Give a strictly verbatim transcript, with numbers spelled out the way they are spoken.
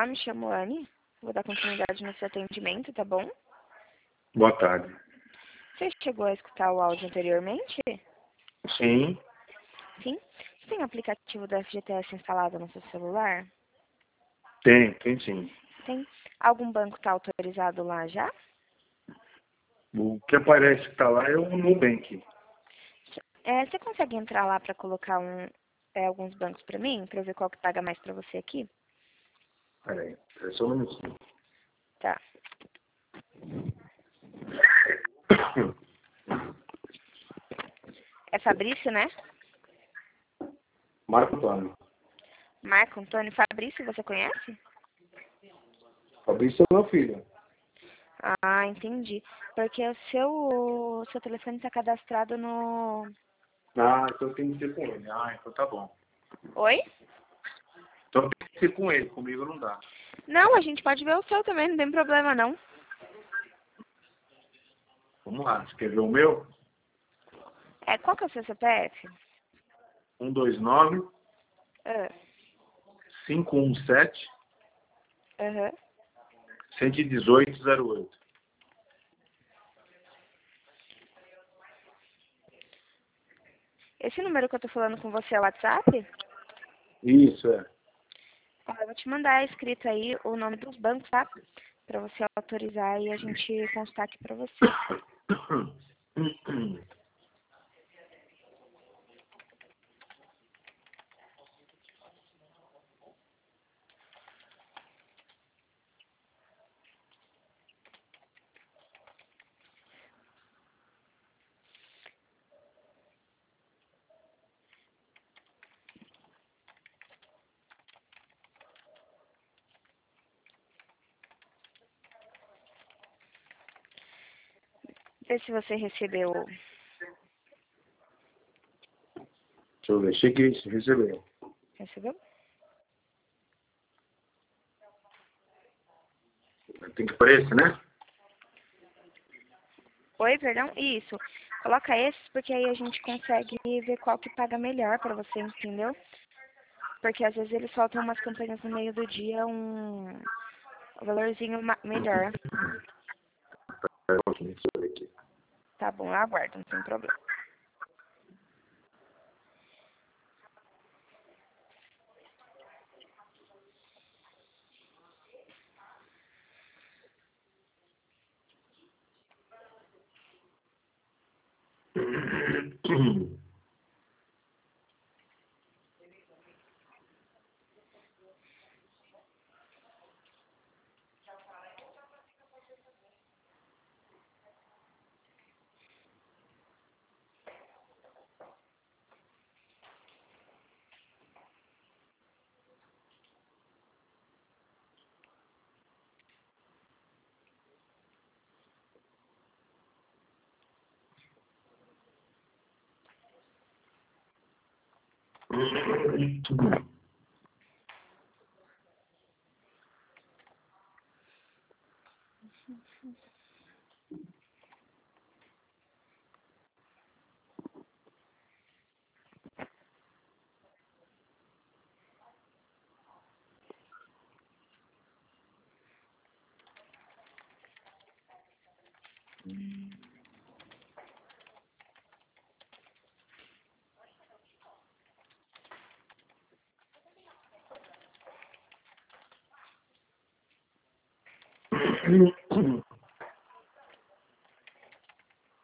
Olá, me chamo Anne. Vou dar continuidade no seu atendimento, tá bom? Boa tarde. Você chegou a escutar o áudio anteriormente? Sim, Sim? Você tem o aplicativo da F G T S instalado no seu celular? tem, tem sim. Tem. Algum banco está autorizado lá já? O que aparece que está lá é o Nubank. É, você consegue entrar lá para colocar um, é, alguns bancos para mim, para eu ver qual que paga mais para você aqui? Peraí, é só um minutinho. Tá. É Fabrício, né? Marco Antônio. Marco Antônio Fabrício, você conhece? Fabrício é meu filho. Ah, entendi. Porque o seu, o seu telefone está cadastrado no... Ah, então tem que ser com ele. Ah, então tá bom. Oi? Então tem que ser com ele, comigo não dá. Não, a gente pode ver o seu também, não tem problema não. Vamos lá, você quer ver o meu? É, qual que é o seu C P F? um dois nove, Ah, cinco um sete, aham. um um oito, zero oito. Esse número que eu tô falando com você é o WhatsApp? Isso, é. Ó, eu vou te mandar escrito aí o nome dos bancos, tá? Pra você autorizar e a gente constar aqui pra você. Vê se você recebeu. Deixa eu ver, cheguei, recebeu. Recebeu? Tem que aparecer, né? Oi, perdão? Isso. Coloca esses porque aí a gente consegue ver qual que paga melhor pra você, entendeu? Porque às vezes eles soltam umas campanhas no meio do dia, um valorzinho ma- melhor. Deixa eu ver aqui. Tá bom, eu aguardo, não tem problema.